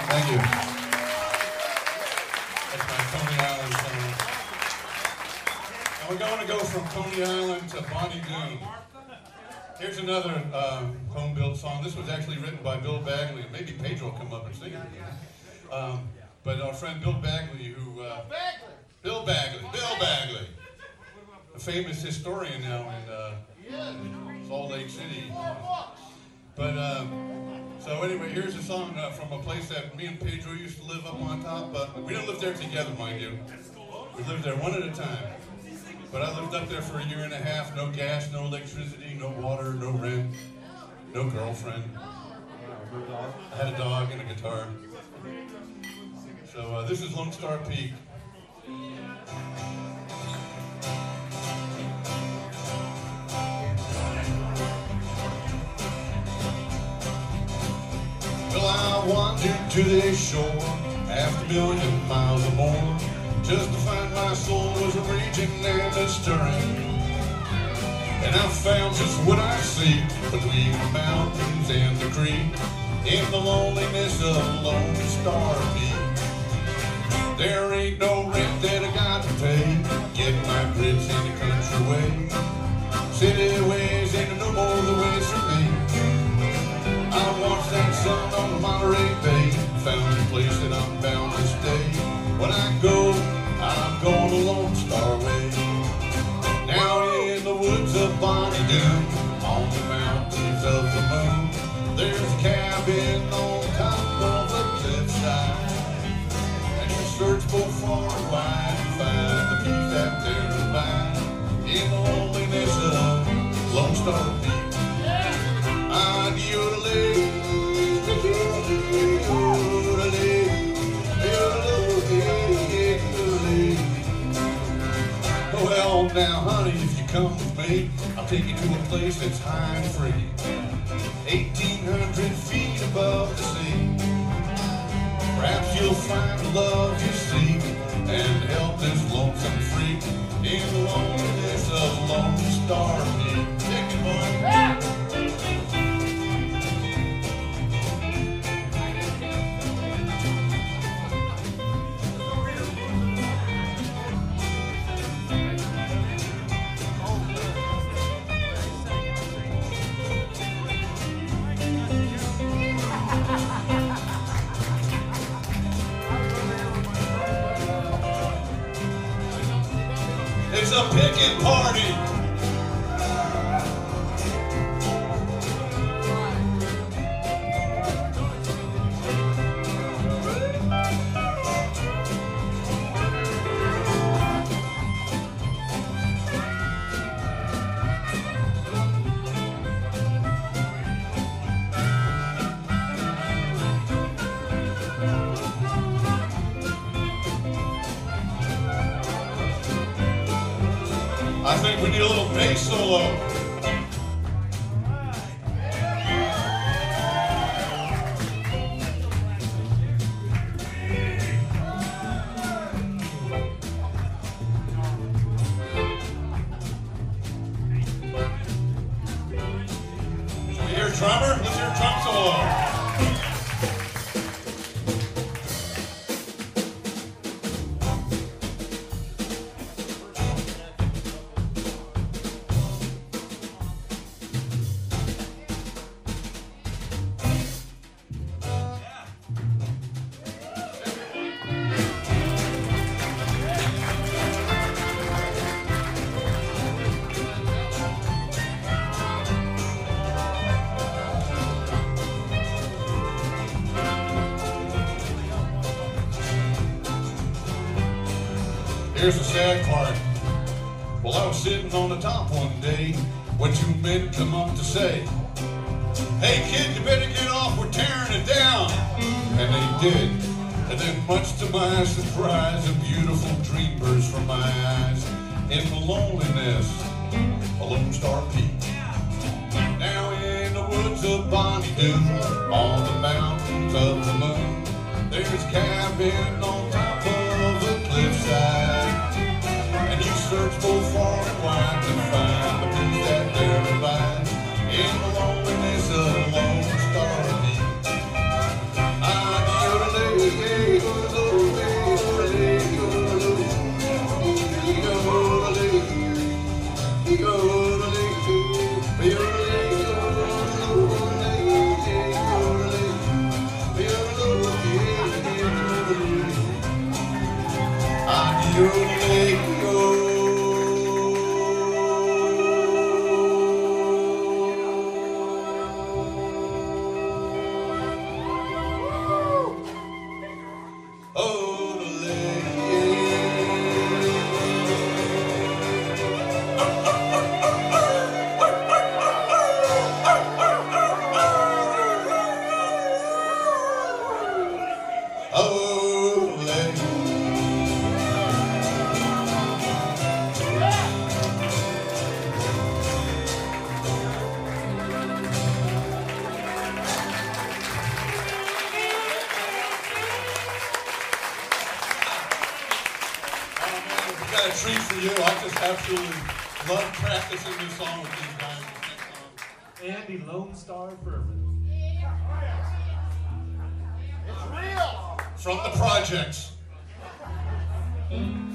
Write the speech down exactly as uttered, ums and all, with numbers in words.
Thank you. That's my Coney Island song. And we're going to go from Coney Island to Bonnie Doon. Here's another um, home-built song. This was actually written by Bill Bagley. Maybe Pedro will come up and sing it. Um, but our friend Bill Bagley, who... Uh, Bill Bagley. Bill Bagley. A famous historian now in uh, Salt Lake City. But, um, so anyway, here's a song uh, from a place that me and Pedro used to live up on top. But we didn't live there together, mind you. We lived there one at a time. But I lived up there for a year and a half. No gas, no electricity, no water, no rent, no girlfriend. I had a dog and a guitar. So uh, this is Lone Star Peak. Well, I wandered to this shore, half a million miles or more, just to find my soul was raging and a stirring. And I found just what I seek between the mountains and the creek, in the loneliness of Lone Star Peak. There ain't no rent that I got to pay, get my grits in the country way. City ways ain't no more the ways for me. I watched that sun on the Monterey Bay, found a place that I'm bound to stay. When I go, I'm going the Lone Star way. Now in the woods of Bonnie Doon, on the mountains of the moon, there's a cabin on top of the cliffside. Search both far and wide to find the peace that there lies in the loneliness of Lone Star Peak. Ah, yodelay, yodelay, yodelay, yodelay. Well, now, honey, if you come with me, I'll take you to a place that's high and free, eighteen hundred feet above the sea. Perhaps you'll find the love you seek and help this lonesome freak in the loneliness of Lone Star Peak. Take it, boy. Yeah. It's a picking party. I think we need a little bass solo. Should we hear a drummer? Let's hear a drum solo. Here's the sad part. Well, I was sitting on the top one day when two men come up to say, "Hey kid, you better get off, we're tearing it down." And they did. And then much to my surprise, a beautiful dream burst from my eyes in the loneliness of Lone Star Peak. Now in the woods of Bonnie Doon, on the mountains of the moon, there's a cabin on top of the cliffside. Search both far and wide to find the peace that there abides in the loneliness of Lone Star Peak. Ah, yodelay, I've got a treat for you. I just absolutely love practicing this song with these guys. Andy Lone Star Furman. It's real! From the projects. Mm-hmm.